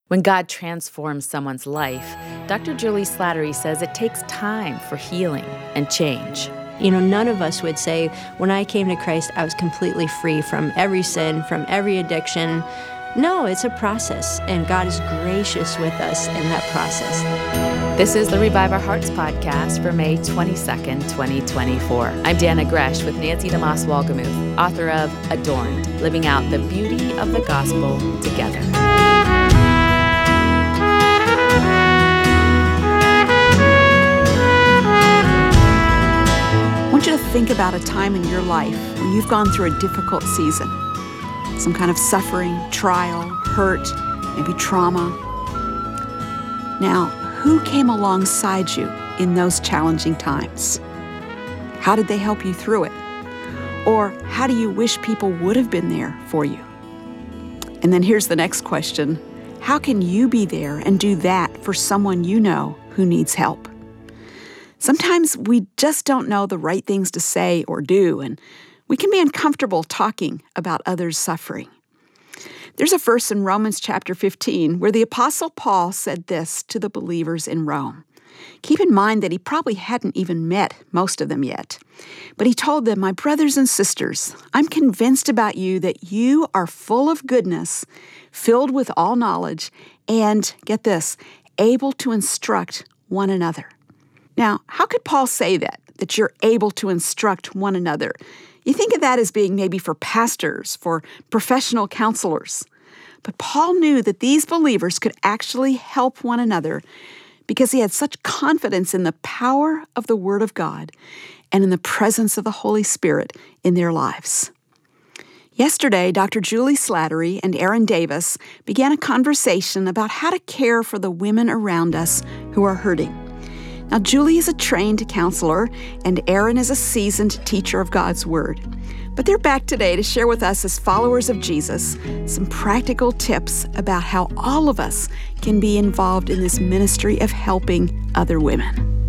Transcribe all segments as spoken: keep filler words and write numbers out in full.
When God transforms someone's life, Doctor Julie Slattery says it takes time for healing and change. You know, none of us would say, when I came to Christ, I was completely free from every sin, from every addiction. No, it's a process, and God is gracious with us in that process. This is the Revive Our Hearts podcast for May twenty-second, twenty twenty-four. I'm Dana Gresh with Nancy DeMoss Wolgemuth, author of Adorned, Living Out the Beauty of the Gospel Together. I want you to think about a time in your life when you've gone through a difficult season. Some kind of suffering, trial, hurt, maybe trauma. Now, who came alongside you in those challenging times? How did they help you through it? Or how do you wish people would have been there for you? And then here's the next question. How can you be there and do that for someone you know who needs help? Sometimes we just don't know the right things to say or do, and we can be uncomfortable talking about others' suffering. There's a verse in Romans chapter fifteen where the Apostle Paul said this to the believers in Rome. Keep in mind that he probably hadn't even met most of them yet. But he told them, "My brothers and sisters, I'm convinced about you that you are full of goodness, filled with all knowledge, and, get this, able to instruct one another." Now, how could Paul say that, that you're able to instruct one another? You think of that as being maybe for pastors, for professional counselors. But Paul knew that these believers could actually help one another because he had such confidence in the power of the Word of God and in the presence of the Holy Spirit in their lives. Yesterday, Doctor Julie Slattery and Aaron Davis began a conversation about how to care for the women around us who are hurting. Now, Julie is a trained counselor, and Aaron is a seasoned teacher of God's Word. But they're back today to share with us, as followers of Jesus, some practical tips about how all of us can be involved in this ministry of helping other women.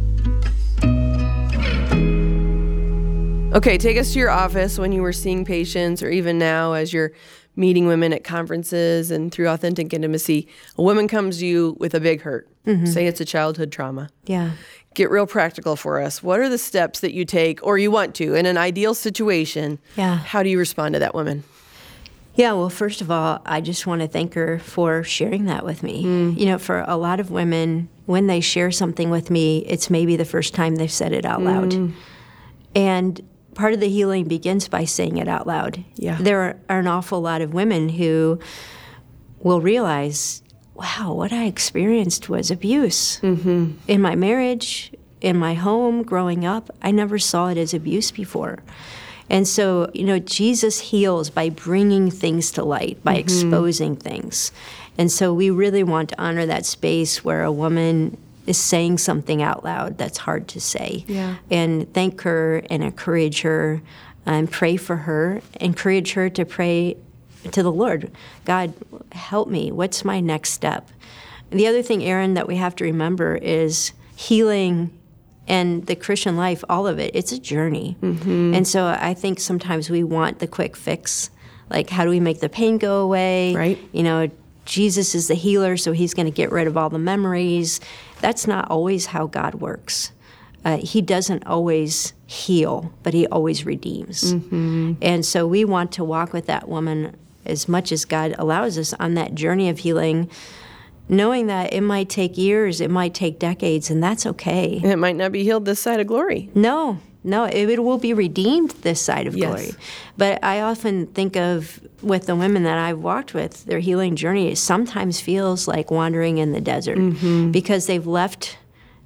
Okay, take us to your office when you were seeing patients, or even now as you're meeting women at conferences and through Authentic Intimacy. A woman comes to you with a big hurt. Mm-hmm. Say it's a childhood trauma. Yeah. Get real practical for us. What are the steps that you take, or you want to, in an ideal situation? Yeah. How do you respond to that woman? Yeah, well, first of all, I just want to thank her for sharing that with me. Mm. You know, for a lot of women, when they share something with me, it's maybe the first time they've said it out loud. Mm. And part of the healing begins by saying it out loud. Yeah. There are, are an awful lot of women who will realize, wow, what I experienced was abuse. Mm-hmm. In my marriage, in my home, growing up, I never saw it as abuse before. And so, you know, Jesus heals by bringing things to light, by mm-hmm. exposing things. And so we really want to honor that space where a woman is saying something out loud that's hard to say. Yeah. And thank her and encourage her and pray for her. Encourage her to pray to the Lord. God, help me. What's my next step? The other thing, Aaron, that we have to remember is healing and the Christian life, all of it, it's a journey. Mm-hmm. And so I think sometimes we want the quick fix. Like, how do we make the pain go away? Right. You know, Jesus is the healer, so he's going to get rid of all the memories. That's not always how God works. Uh, he doesn't always heal, but he always redeems. Mm-hmm. And so we want to walk with that woman as much as God allows us on that journey of healing, knowing that it might take years, it might take decades, and that's okay. And it might not be healed this side of glory. No, no, it, it will be redeemed this side of yes. glory. But I often think of, with the women that I've walked with, their healing journey sometimes feels like wandering in the desert mm-hmm. because they've left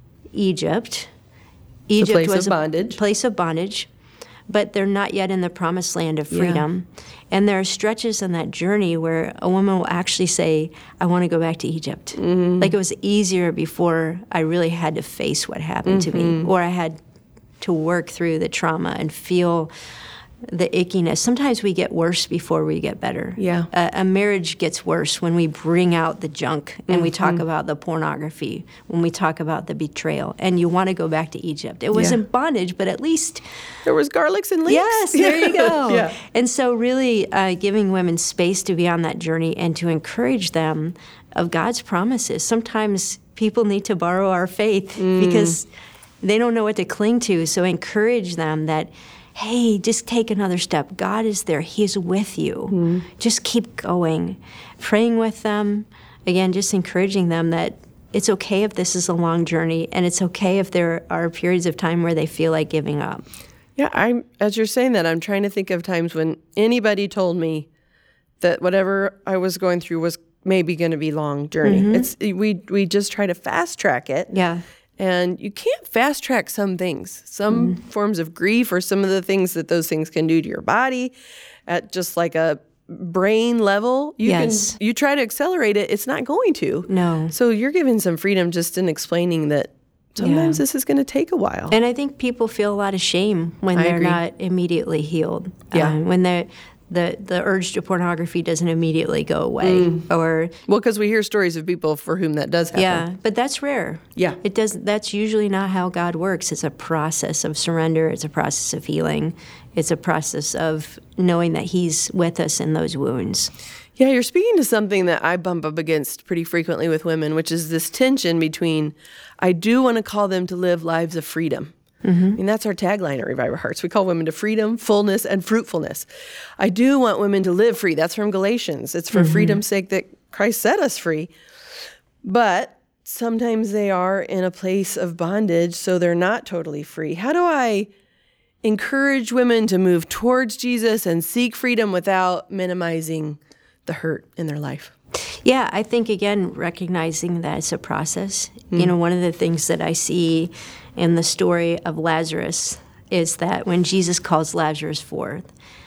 Egypt. Egypt the place was of bondage. a place of bondage, but they're not yet in the promised land of freedom. Yeah. And there are stretches in that journey where a woman will actually say, I want to go back to Egypt. Mm-hmm. Like, it was easier before I really had to face what happened mm-hmm. to me, or I had to work through the trauma and feel the ickiness. Sometimes we get worse before we get better. Yeah. Uh, a marriage gets worse when we bring out the junk and mm-hmm. we talk about the pornography, when we talk about the betrayal, and you want to go back to Egypt. It wasn't yeah. bondage, but at least there was garlics and leeks. Yes, there you go. yeah. And so really uh, giving women space to be on that journey and to encourage them of God's promises. Sometimes people need to borrow our faith mm. because they don't know what to cling to. So encourage them that, hey, just take another step. God is there. He is with you. Mm. Just keep going. Praying with them. Again, just encouraging them that it's okay if this is a long journey, and it's okay if there are periods of time where they feel like giving up. Yeah, I'm. As you're saying that, I'm trying to think of times when anybody told me that whatever I was going through was maybe going to be a long journey. Mm-hmm. It's we we just try to fast track it. Yeah. And you can't fast track some things, some mm-hmm. forms of grief, or some of the things that those things can do to your body at just like a brain level. You yes. can you try to accelerate it, it's not going to. No. So you're giving some freedom just in explaining that sometimes yeah. this is going to take a while. And I think people feel a lot of shame when I they're agree. not immediately healed. Yeah. Um, when they're The, the urge to pornography doesn't immediately go away. Mm. Or well, because we hear stories of people for whom that does happen. Yeah, but that's rare. Yeah. It does. That's usually not how God works. It's a process of surrender. It's a process of healing. It's a process of knowing that He's with us in those wounds. Yeah, you're speaking to something that I bump up against pretty frequently with women, which is this tension between, I do want to call them to live lives of freedom. Mm-hmm. I mean, that's our tagline at Revive Our Hearts. We call women to freedom, fullness, and fruitfulness. I do want women to live free. That's from Galatians. It's for mm-hmm. freedom's sake that Christ set us free. But sometimes they are in a place of bondage, so they're not totally free. How do I encourage women to move towards Jesus and seek freedom without minimizing the hurt in their life? Yeah, I think, again, recognizing that it's a process. Mm. You know, one of the things that I see in the story of Lazarus is that when Jesus calls Lazarus forth,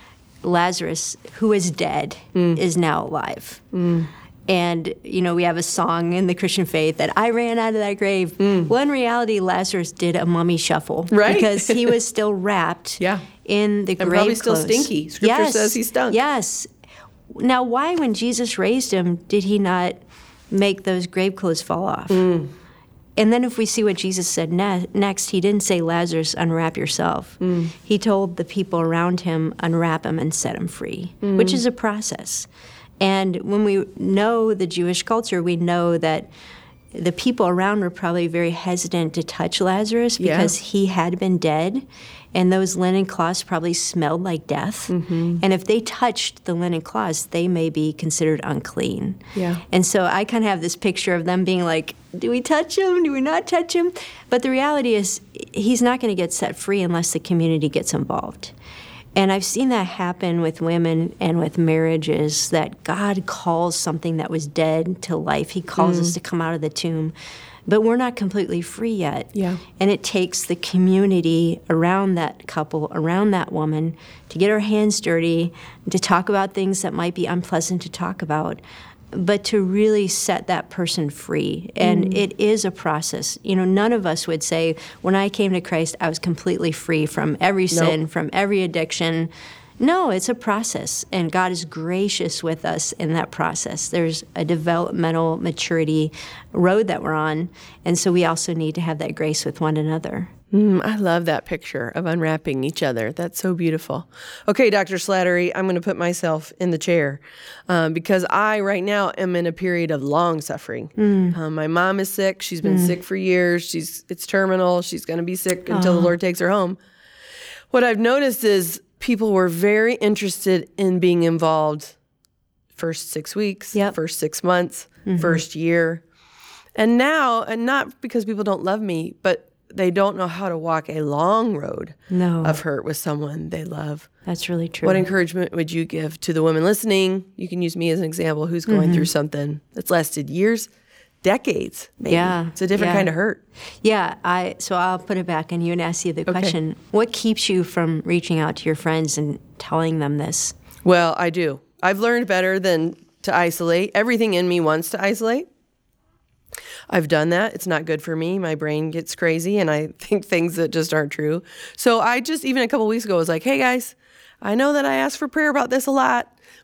Lazarus, who is dead, mm. is now alive. Mm. And, you know, we have a song in the Christian faith that I ran out of that grave. Mm. Well, in reality, Lazarus did a mummy shuffle. Right. Because he was still wrapped yeah. in the and grave probably clothes. still stinky. Scripture yes. says he stunk. Yes. Now, why, when Jesus raised him, did he not make those grave clothes fall off? Mm. And then if we see what Jesus said ne- next, he didn't say, Lazarus, unwrap yourself. Mm. He told the people around him, unwrap him and set him free, mm. which is a process. And when we know the Jewish culture, we know that the people around were probably very hesitant to touch Lazarus because yeah. he had been dead, and those linen cloths probably smelled like death. Mm-hmm. And if they touched the linen cloths, they may be considered unclean. Yeah. And so I kind of have this picture of them being like, do we touch him? Do we not touch him? But the reality is he's not going to get set free unless the community gets involved. And I've seen that happen with women and with marriages, that God calls something that was dead to life. He calls mm. us to come out of the tomb. But we're not completely free yet. Yeah. And it takes the community around that couple, around that woman, to get our hands dirty, to talk about things that might be unpleasant to talk about, but to really set that person free. And mm. it is a process. You know, none of us would say, when I came to Christ, I was completely free from every sin, nope. from every addiction. No, it's a process, and God is gracious with us in that process. There's a developmental maturity road that we're on, and so we also need to have that grace with one another. Mm, I love that picture of unwrapping each other. That's so beautiful. Okay, Doctor Slattery, I'm going to put myself in the chair um, because I, right now, am in a period of long suffering. Mm. Um, my mom is sick. She's been mm. sick for years. She's It's terminal. She's going to be sick until oh. the Lord takes her home. What I've noticed is people were very interested in being involved first six weeks, yep. first six months, mm-hmm. first year. And now, and not because people don't love me, but they don't know how to walk a long road no. of hurt with someone they love. That's really true. What encouragement would you give to the women listening? You can use me as an example who's going mm-hmm. through something that's lasted years, decades, maybe. Yeah. It's a different yeah. kind of hurt. Yeah. I. So I'll put it back on you and ask you the okay. question. What keeps you from reaching out to your friends and telling them this? Well, I do. I've learned better than to isolate. Everything in me wants to isolate. I've done that. It's not good for me. My brain gets crazy and I think things that just aren't true. So I just, even a couple weeks ago, was like, hey guys, I know that I ask for prayer about this a lot,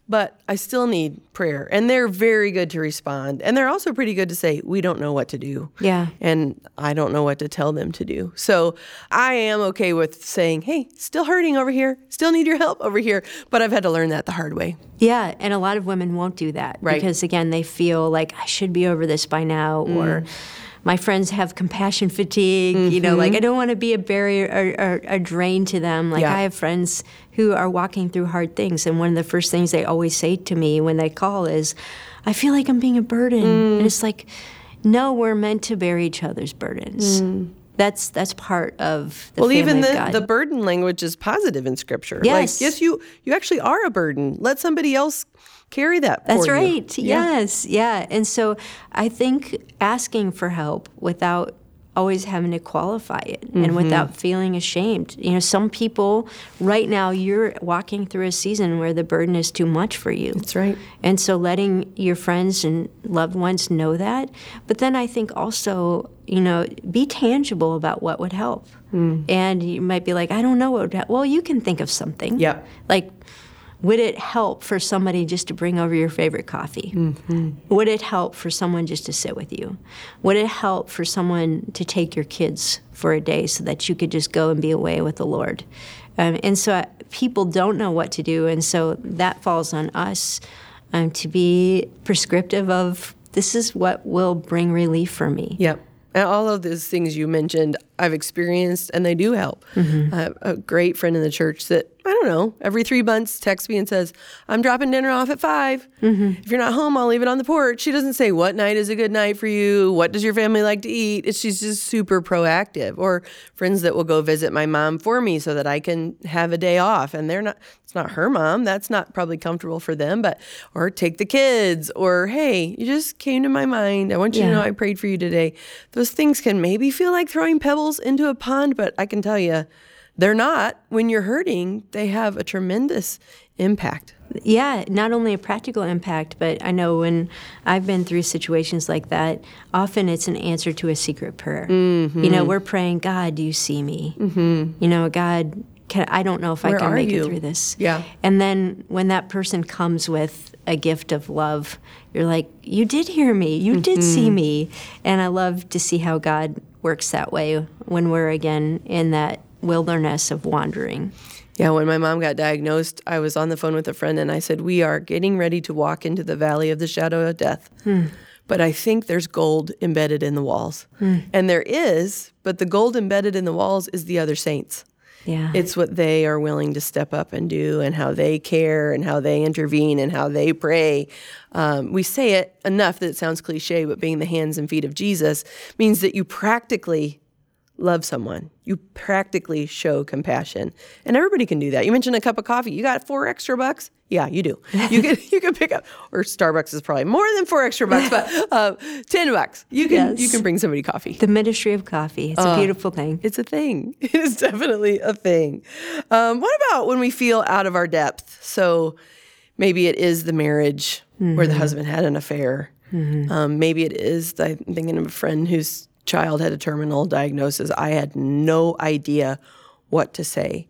but I still need prayer. And they're very good to respond. And they're also pretty good to say, we don't know what to do. Yeah. And I don't know what to tell them to do. So I am okay with saying, hey, still hurting over here, still need your help over here. But I've had to learn that the hard way. Yeah, and a lot of women won't do that. Right. Because, again, they feel like I should be over this by now, mm. or my friends have compassion fatigue, mm-hmm. you know, like I don't want to be a barrier or, or a drain to them. Like yeah. I have friends who are walking through hard things, and one of the first things they always say to me when they call is, I feel like I'm being a burden. Mm. And it's like, no, we're meant to bear each other's burdens. Mm. That's that's part of the well, family even the, of God. the burden language is positive in Scripture. Yes. Like, yes, you, you actually are a burden. Let somebody else carry that for That's you. right. Yeah. Yes. Yeah. And so I think asking for help without always having to qualify it mm-hmm. and without feeling ashamed. You know, some people right now you're walking through a season where the burden is too much for you. That's right. And so letting your friends and loved ones know that. But then I think also, you know, be tangible about what would help. Mm. And you might be like, I don't know what would help. Well, you can think of something. Yeah. Like, would it help for somebody just to bring over your favorite coffee? Mm-hmm. Would it help for someone just to sit with you? Would it help for someone to take your kids for a day so that you could just go and be away with the Lord? Um, and so uh, people don't know what to do, and so that falls on us um, to be prescriptive of this is what will bring relief for me. Yep. And all of those things you mentioned, I've experienced, and they do help. Mm-hmm. I have a great friend in the church that, I don't know, every three months texts me and says, I'm dropping dinner off at five. Mm-hmm. If you're not home, I'll leave it on the porch. She doesn't say, what night is a good night for you? What does your family like to eat? It's, she's just super proactive. Or friends that will go visit my mom for me so that I can have a day off. And they're not, it's not her mom. That's not probably comfortable for them. But, or take the kids. Or, hey, you just came to my mind. I want you yeah. to know I prayed for you today. Those things can maybe feel like throwing pebbles into a pond, but I can tell you, they're not. When you're hurting, they have a tremendous impact. Yeah, not only a practical impact, but I know when I've been through situations like that, often it's an answer to a secret prayer. Mm-hmm. You know, we're praying, God, do you see me? Mm-hmm. You know, God, can, I don't know if Where I can make you? it through this. Yeah. And then when that person comes with a gift of love, you're like, you did hear me. You mm-hmm. did see me. And I love to see how God works that way when we're, again, in that wilderness of wandering. Yeah, when my mom got diagnosed, I was on the phone with a friend, and I said, we are getting ready to walk into the valley of the shadow of death. Hmm. But I think there's gold embedded in the walls. Hmm. And there is, but the gold embedded in the walls is the other saints. Yeah. It's what they are willing to step up and do, and how they care, and how they intervene, and how they pray. Um, we say it enough that it sounds cliche, but being the hands and feet of Jesus means that you practically love someone. You practically show compassion. And everybody can do that. You mentioned a cup of coffee. You got four extra bucks? Yeah, you do. You can you can pick up, or Starbucks is probably more than four extra bucks, but uh, ten bucks. You can yes. you can bring somebody coffee. The ministry of coffee. It's uh, a beautiful thing. It's a thing. It is definitely a thing. Um, what about when we feel out of our depth? So maybe it is the marriage mm-hmm. where the husband had an affair. Mm-hmm. Um, maybe it is, I'm thinking of a friend whose child had a terminal diagnosis. I had no idea what to say.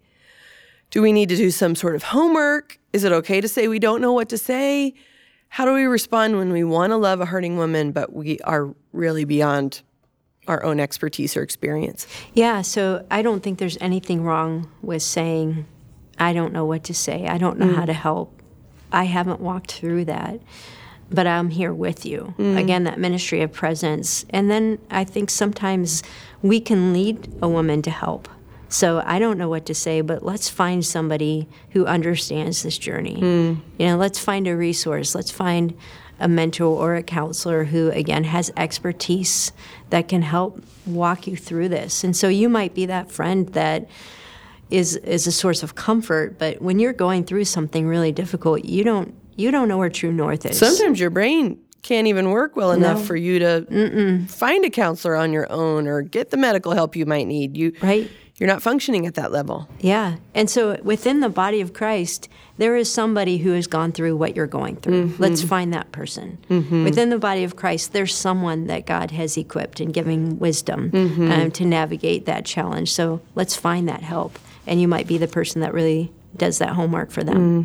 Do we need to do some sort of homework? Is it okay to say we don't know what to say? How do we respond when we want to love a hurting woman, but we are really beyond our own expertise or experience? Yeah, so I don't think there's anything wrong with saying, I don't know what to say. I don't know mm. how to help. I haven't walked through that. But I'm here with you. Mm. Again, that ministry of presence. And then I think sometimes we can lead a woman to help. So I don't know what to say, but let's find somebody who understands this journey. Mm. You know, let's find a resource. Let's find a mentor or a counselor who, again, has expertise that can help walk you through this. And so you might be that friend that is is a source of comfort, but when you're going through something really difficult, you don't You don't know where true north is. Sometimes your brain can't even work well enough no. for you to Mm-mm. find a counselor on your own or get the medical help you might need. You, right. You're not functioning at that level. Yeah. And so within the body of Christ, there is somebody who has gone through what you're going through. Mm-hmm. Let's find that person. Mm-hmm. Within the body of Christ, there's someone that God has equipped and giving wisdom mm-hmm. um, to navigate that challenge. So let's find that help. And you might be the person that really does that homework for them. Mm.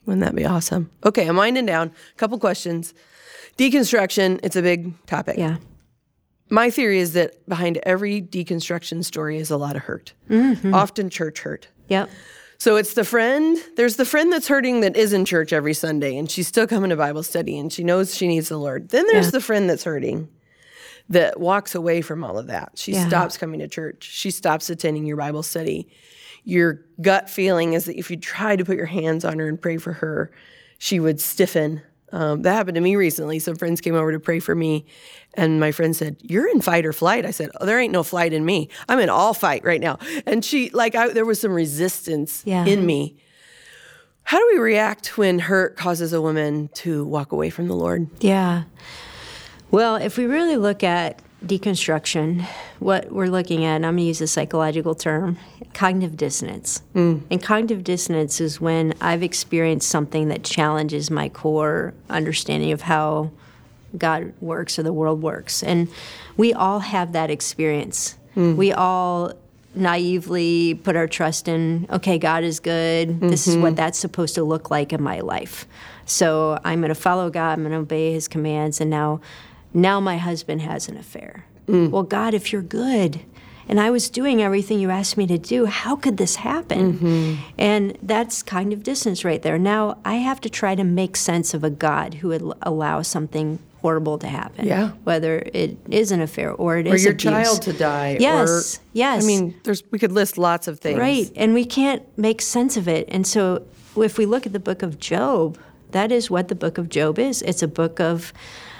Wouldn't that be awesome? Okay, I'm winding down. A couple questions. Deconstruction, it's a big topic. Yeah. My theory is that behind every deconstruction story is a lot of hurt, mm-hmm. often church hurt. Yep. So it's the friend, there's the friend that's hurting that is in church every Sunday, and she's still coming to Bible study, and she knows she needs the Lord. Then there's yeah. the friend that's hurting that walks away from all of that. She yeah. stops coming to church. She stops attending your Bible study. Your gut feeling is that if you try to put your hands on her and pray for her, she would stiffen. Um, that happened to me recently. Some friends came over to pray for me, and my friend said, "You're in fight or flight." I said, "Oh, there ain't no flight in me. I'm in all fight right now." And she, like, I, there was some resistance yeah. in me. How do we react when hurt causes a woman to walk away from the Lord? Yeah. Well, if we really look at deconstruction, what we're looking at, and I'm going to use a psychological term, cognitive dissonance. Mm. And cognitive dissonance is when I've experienced something that challenges my core understanding of how God works or the world works. And we all have that experience. Mm. We all naively put our trust in, okay, God is good. Mm-hmm. This is what that's supposed to look like in my life. So I'm going to follow God. I'm going to obey his commands. And now Now my husband has an affair. Mm. Well, God, if you're good, and I was doing everything you asked me to do, how could this happen? Mm-hmm. And that's kind of distance right there. Now I have to try to make sense of a God who would allow something horrible to happen. Yeah. Whether it is an affair or it or is your abuse. child to die. Yes, or, yes. I mean, there's we could list lots of things. Right, and we can't make sense of it. And so if we look at the book of Job, that is what the book of Job is. It's a book of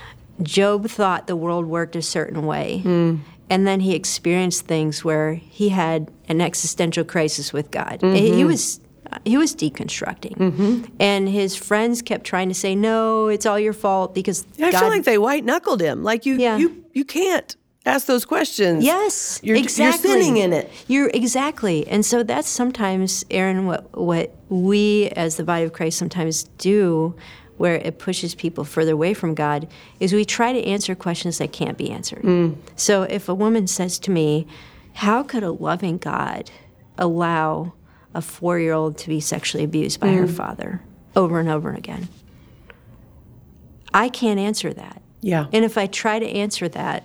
Job thought the world worked a certain way, mm. and then he experienced things where he had an existential crisis with God. Mm-hmm. He was he was deconstructing, mm-hmm. and his friends kept trying to say, "No, it's all your fault because yeah, I God." feel like they white knuckled him. Like you, yeah. you, you can't ask those questions. Yes, you're, exactly. You're sinning in it. You're exactly, and so that's sometimes, Aaron, what what we as the body of Christ sometimes do, where it pushes people further away from God, is we try to answer questions that can't be answered. Mm. So if a woman says to me, how could a loving God allow a four-year-old to be sexually abused by mm. her father over and over again? I can't answer that. Yeah. And if I try to answer that,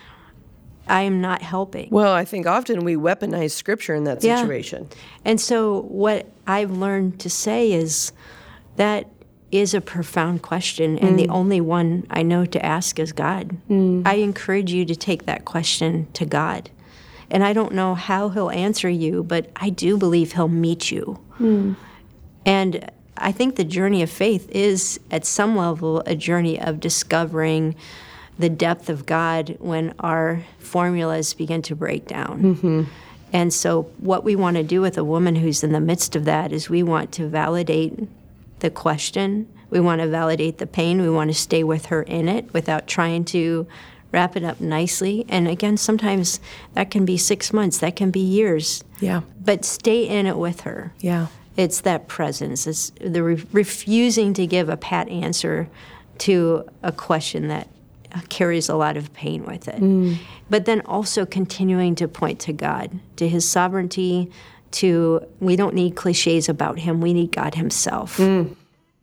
I am not helping. Well, I think often we weaponize Scripture in that situation. Yeah. And so what I've learned to say is that is a profound question, and mm. the only one I know to ask is God. Mm. I encourage you to take that question to God. And I don't know how he'll answer you, but I do believe he'll meet you. Mm. And I think the journey of faith is, at some level, a journey of discovering the depth of God when our formulas begin to break down. Mm-hmm. And so what we want to do with a woman who's in the midst of that is we want to validate the question. We want to validate the pain. We want to stay with her in it without trying to wrap it up nicely. And again, sometimes that can be six months. That can be years. Yeah. But stay in it with her. Yeah. It's that presence. It's the re- refusing to give a pat answer to a question that carries a lot of pain with it. Mm. But then also continuing to point to God, to his sovereignty, to we don't need cliches about him. We need God himself. Mm.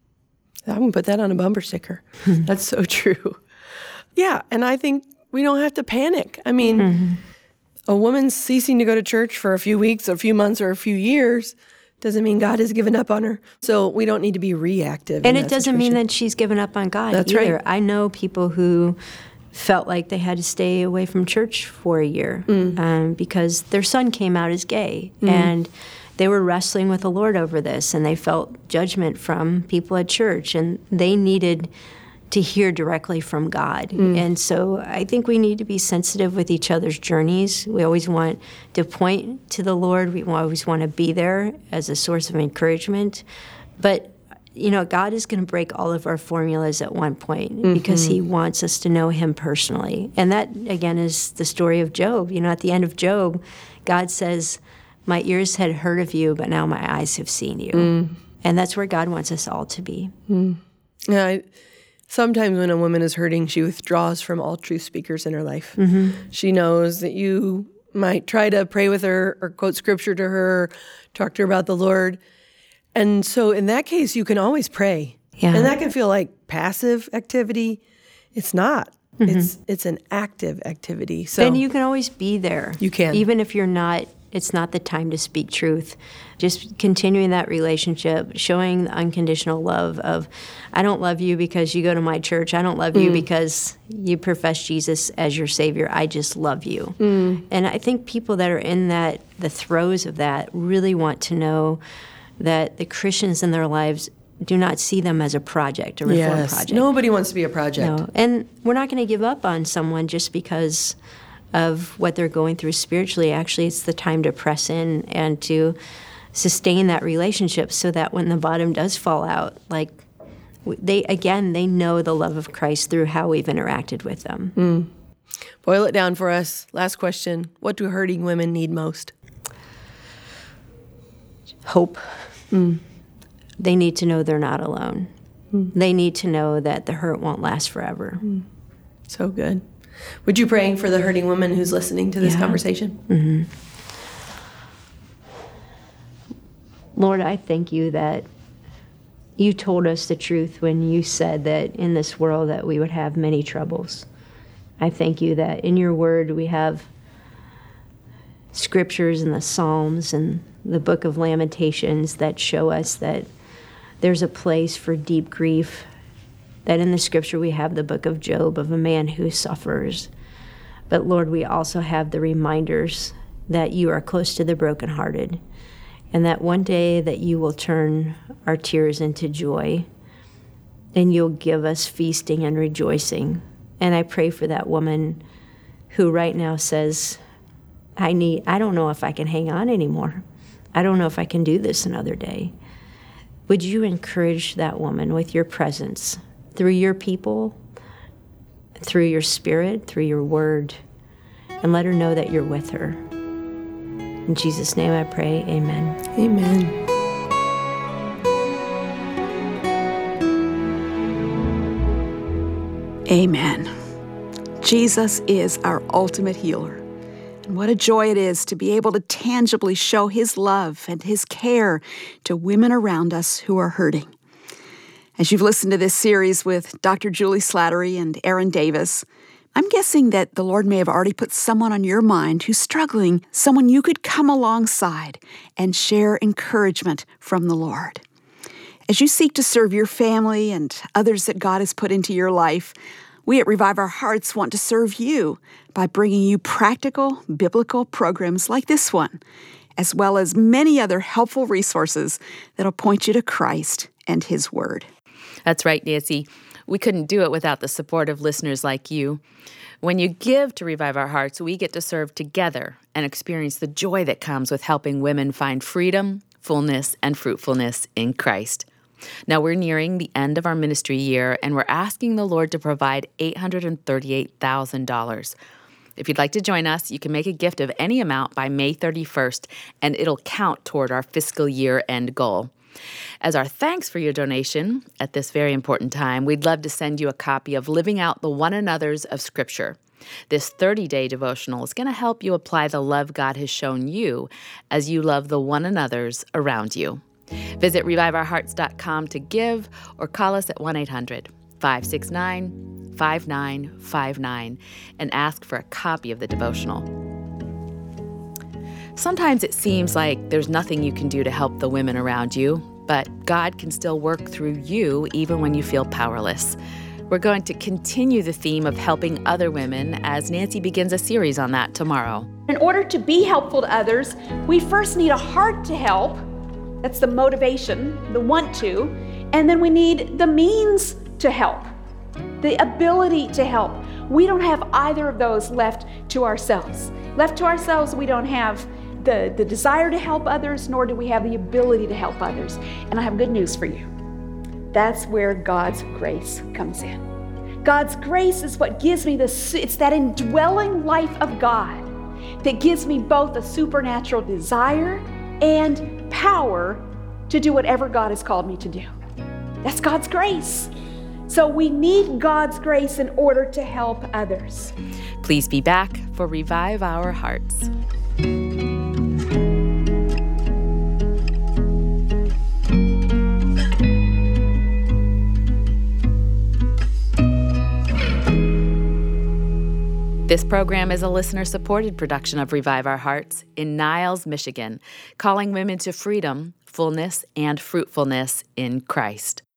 I'm going to put that on a bumper sticker. That's so true. Yeah, and I think we don't have to panic. I mean, mm-hmm. a woman ceasing to go to church for a few weeks, a few months, or a few years doesn't mean God has given up on her. So we don't need to be reactive. And it doesn't situation. mean that she's given up on God That's either. Right. I know people who felt like they had to stay away from church for a year mm. um, because their son came out as gay. Mm. And they were wrestling with the Lord over this, and they felt judgment from people at church, and they needed to hear directly from God. Mm. And so I think we need to be sensitive with each other's journeys. We always want to point to the Lord. We always want to be there as a source of encouragement. But, you know, God is going to break all of our formulas at one point mm-hmm. because he wants us to know him personally. And that, again, is the story of Job. You know, at the end of Job, God says, my ears had heard of you, but now my eyes have seen you. Mm. And that's where God wants us all to be. Mm. Yeah, I, sometimes when a woman is hurting, she withdraws from all truth speakers in her life. Mm-hmm. She knows that you might try to pray with her or quote scripture to her, talk to her about the Lord. And so in that case, you can always pray. Yeah. And that can feel like passive activity. It's not. Mm-hmm. It's it's an active activity. So then you can always be there. You can. Even if you're not, it's not the time to speak truth. Just continuing that relationship, showing the unconditional love of, I don't love you because you go to my church. I don't love mm. you because you profess Jesus as your Savior. I just love you. Mm. And I think people that are in that, the throes of that, really want to know that the Christians in their lives do not see them as a project, a reform yes. project. Nobody wants to be a project. No. And we're not going to give up on someone just because of what they're going through spiritually. Actually, it's the time to press in and to sustain that relationship so that when the bottom does fall out, like they, again, they know the love of Christ through how we've interacted with them. Mm. Boil it down for us. Last question. What do hurting women need most? Hope. Mm. They need to know they're not alone. Mm. They need to know that the hurt won't last forever. Mm. So good. Would you pray for the hurting woman who's listening to this yeah. conversation? Mm-hmm. Lord, I thank you that you told us the truth when you said that in this world that we would have many troubles. I thank you that in your word we have scriptures and the Psalms and the book of Lamentations that show us that there's a place for deep grief, that in the scripture we have the book of Job of a man who suffers. But Lord, we also have the reminders that you are close to the brokenhearted, and that one day that you will turn our tears into joy, and you'll give us feasting and rejoicing. And I pray for that woman who right now says, I need, I don't know if I can hang on anymore. I don't know if I can do this another day. Would you encourage that woman with your presence, through your people, through your spirit, through your word, and let her know that you're with her. In Jesus' name I pray, amen. Amen. Amen. Jesus is our ultimate healer. And what a joy it is to be able to tangibly show his love and his care to women around us who are hurting. As you've listened to this series with Doctor Julie Slattery and Aaron Davis, I'm guessing that the Lord may have already put someone on your mind who's struggling, someone you could come alongside and share encouragement from the Lord. As you seek to serve your family and others that God has put into your life, we at Revive Our Hearts want to serve you by bringing you practical biblical programs like this one, as well as many other helpful resources that'll point you to Christ and his word. That's right, Nancy. We couldn't do it without the support of listeners like you. When you give to Revive Our Hearts, we get to serve together and experience the joy that comes with helping women find freedom, fullness, and fruitfulness in Christ. Now, we're nearing the end of our ministry year, and we're asking the Lord to provide eight hundred thirty-eight thousand dollars. If you'd like to join us, you can make a gift of any amount by May thirty-first, and it'll count toward our fiscal year-end goal. As our thanks for your donation at this very important time, we'd love to send you a copy of Living Out the One Another's of Scripture. This thirty-day devotional is going to help you apply the love God has shown you as you love the one another's around you. Visit revive our hearts dot com to give or call us at one eight hundred, five six nine, five nine five nine and ask for a copy of the devotional. Sometimes it seems like there's nothing you can do to help the women around you, but God can still work through you even when you feel powerless. We're going to continue the theme of helping other women as Nancy begins a series on that tomorrow. In order to be helpful to others, we first need a heart to help. That's the motivation, the want to. And then we need the means to help, the ability to help. We don't have either of those left to ourselves. Left to ourselves, we don't have the, the desire to help others, nor do we have the ability to help others. And I have good news for you. That's where God's grace comes in. God's grace is what gives me this, it's that indwelling life of God that gives me both a supernatural desire and power to do whatever God has called me to do. That's God's grace. So we need God's grace in order to help others. Please be back for Revive Our Hearts. This program is a listener-supported production of Revive Our Hearts in Niles, Michigan, calling women to freedom, fullness, and fruitfulness in Christ.